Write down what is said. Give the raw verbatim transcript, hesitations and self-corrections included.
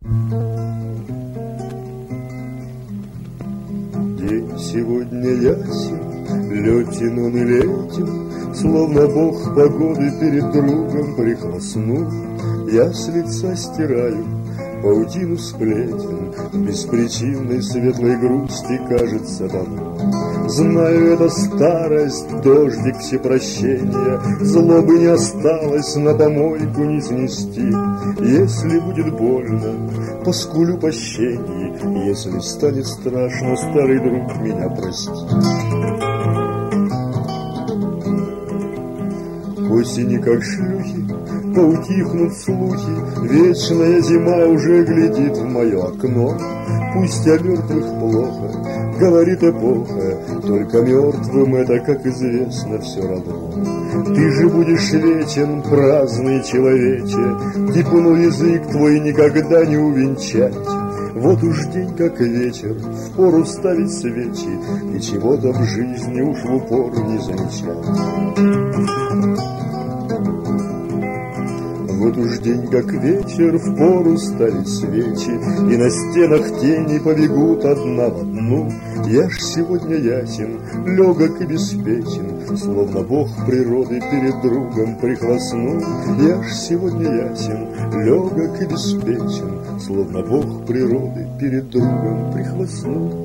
День сегодня ясен, летен он и летен, словно бог погоды перед другом прихлостнул. Я с лица стираю паутину сплетен, беспричинной светлой грусти кажется давно. Знаю, это старость, дождик всепрощения, злобы не осталось, на помойку не снести. Если будет больно, поскулю пощенье, если станет страшно, старый друг, меня прости. К осени, как шлюхи, поутихнут слухи, вечная зима уже глядит в мое окно. Пусть о мертвых плохо говорит эпоха, только мертвым это, как известно, все равно. Ты же будешь вечен, праздный человече, типунул язык твой никогда не увенчать. Вот уж день как вечер, впору ставить свечи, и чего-то в жизни уж в упор не замечать. Вот уж день как вечер, впору ставить свечи, и на стенах тени побегут одна в одну. Я ж сегодня ясен, легок и беспечен, словно бог природы перед другом прихлостнул. Я ж сегодня ясен, легок и беспечен, словно бог природы перед другом прихлостнул.